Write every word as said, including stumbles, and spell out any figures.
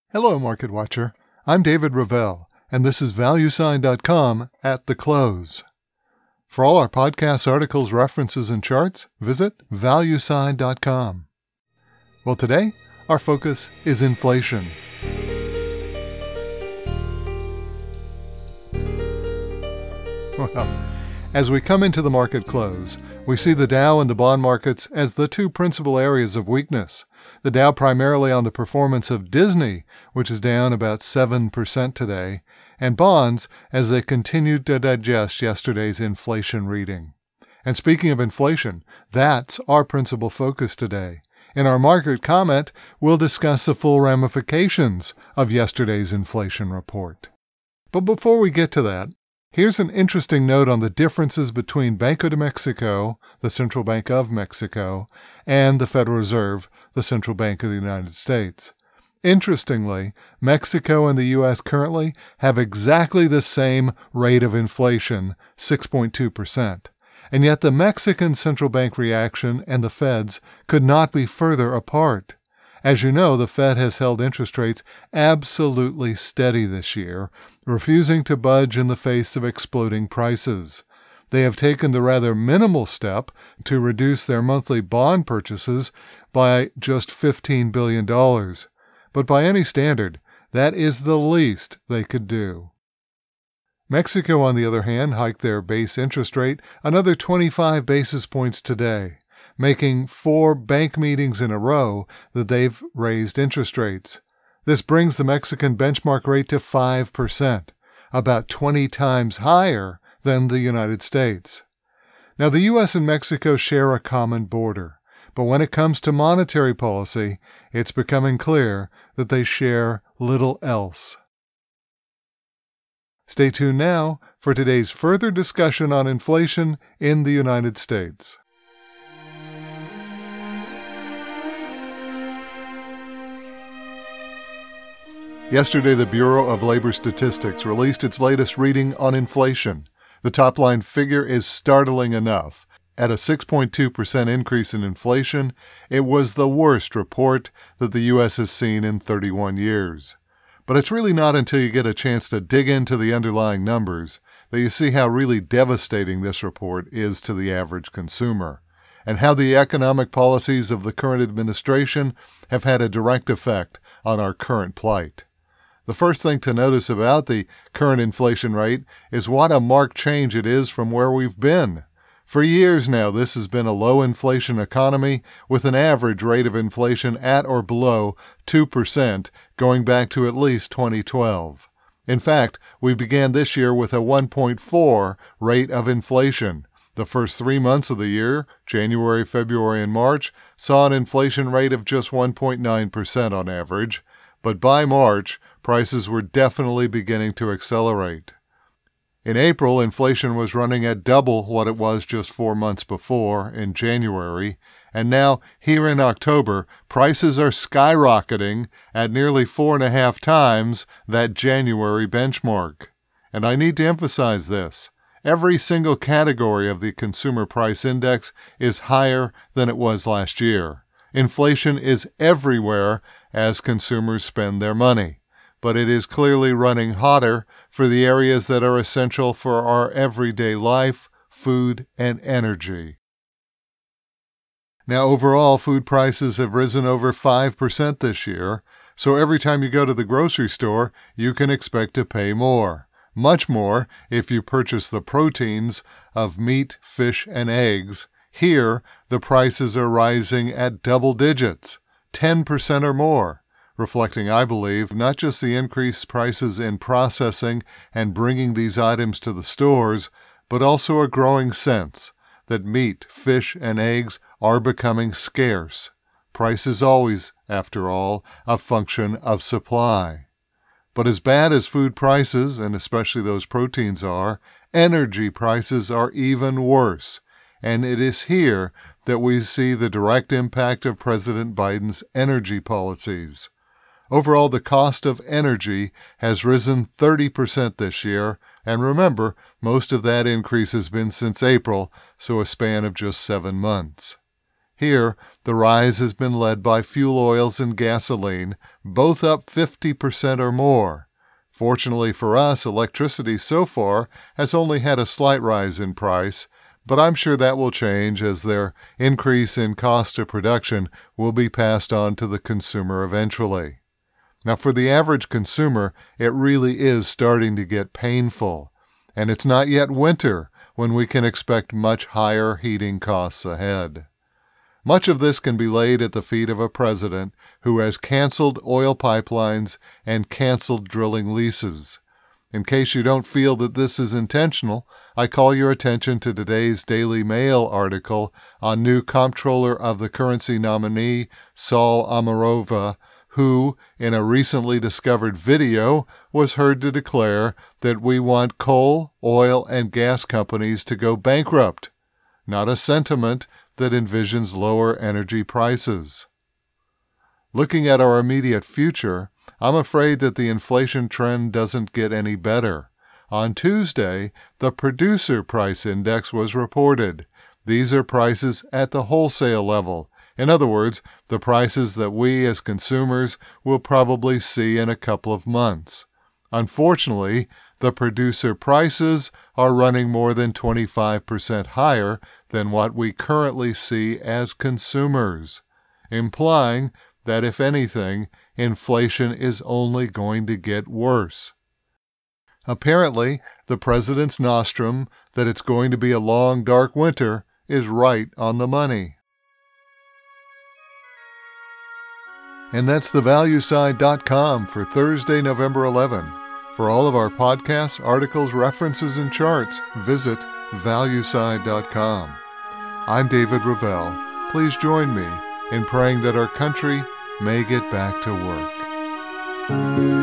Hello, Market Watcher. I'm David Ravel, and this is Value Sign dot com at the close. For all our podcasts, articles, references, and charts, visit Value Sign dot com. Well, today, our focus is inflation. Well, as we come into the market close, we see the Dow and the bond markets as the two principal areas of weakness. The Dow primarily on the performance of Disney, which is down about seven percent today, and bonds as they continued to digest yesterday's inflation reading. And speaking of inflation, that's our principal focus today. In our market comment, we'll discuss the full ramifications of yesterday's inflation report. But before we get to that, here's an interesting note on the differences between Banco de Mexico, the Central Bank of Mexico, and the Federal Reserve, the Central Bank of the United States. Interestingly, Mexico and the U S currently have exactly the same rate of inflation, six point two percent. And yet the Mexican Central Bank reaction and the Fed's could not be further apart. As you know, the Fed has held interest rates absolutely steady this year, refusing to budge in the face of exploding prices. They have taken the rather minimal step to reduce their monthly bond purchases by just fifteen billion dollars. But by any standard, that is the least they could do. Mexico, on the other hand, hiked their base interest rate another twenty-five basis points today, making four bank meetings in a row that they've raised interest rates. This brings the Mexican benchmark rate to five percent, about twenty times higher than the United States. Now, the U S and Mexico share a common border, but when it comes to monetary policy, it's becoming clear that they share little else. Stay tuned now for today's further discussion on inflation in the United States. Yesterday, the Bureau of Labor Statistics released its latest reading on inflation. The top-line figure is startling enough. At a six point two percent increase in inflation, it was the worst report that the U S has seen in thirty-one years. But it's really not until you get a chance to dig into the underlying numbers that you see how really devastating this report is to the average consumer, and how the economic policies of the current administration have had a direct effect on our current plight. The first thing to notice about the current inflation rate is what a marked change it is from where we've been. For years now, this has been a low-inflation economy with an average rate of inflation at or below two percent going back to at least twenty twelve. In fact, we began this year with a one point four rate of inflation. The first three months of the year, January, February, and March, saw an inflation rate of just one point nine percent on average, but by March, prices were definitely beginning to accelerate. In April, inflation was running at double what it was just four months before, in January, and now, here in October, prices are skyrocketing at nearly four and a half times that January benchmark. And I need to emphasize this. Every single category of the Consumer Price Index is higher than it was last year. Inflation is everywhere as consumers spend their money, but it is clearly running hotter for the areas that are essential for our everyday life, food, and energy. Now, overall, food prices have risen over five percent this year, so every time you go to the grocery store, you can expect to pay more. Much more if you purchase the proteins of meat, fish, and eggs. Here, the prices are rising at double digits, ten percent or more, reflecting, I believe, not just the increased prices in processing and bringing these items to the stores, but also a growing sense that meat, fish, and eggs are becoming scarce. Price is always, after all, a function of supply. But as bad as food prices, and especially those proteins are, energy prices are even worse, and it is here that we see the direct impact of President Biden's energy policies. Overall, the cost of energy has risen thirty percent this year, and remember, most of that increase has been since April, so a span of just seven months. Here, the rise has been led by fuel oils and gasoline, both up fifty percent or more. Fortunately for us, electricity so far has only had a slight rise in price, but I'm sure that will change as their increase in cost of production will be passed on to the consumer eventually. Now, for the average consumer, it really is starting to get painful, and it's not yet winter when we can expect much higher heating costs ahead. Much of this can be laid at the feet of a president who has canceled oil pipelines and canceled drilling leases. In case you don't feel that this is intentional, I call your attention to today's Daily Mail article on new Comptroller of the Currency nominee Saul Omarova, who, in a recently discovered video, was heard to declare that we want coal, oil, and gas companies to go bankrupt, not a sentiment that envisions lower energy prices. Looking at our immediate future, I'm afraid that the inflation trend doesn't get any better. On Tuesday, the Producer Price Index was reported. These are prices at the wholesale level. In other words, the prices that we as consumers will probably see in a couple of months. Unfortunately, the producer prices are running more than twenty-five percent higher than what we currently see as consumers, implying that, if anything, inflation is only going to get worse. Apparently, the president's nostrum that it's going to be a long, dark winter is right on the money. And that's the value side dot com for Thursday, November eleventh. For all of our podcasts, articles, references, and charts, visit value side dot com. I'm David Ravel. Please join me in praying that our country may get back to work.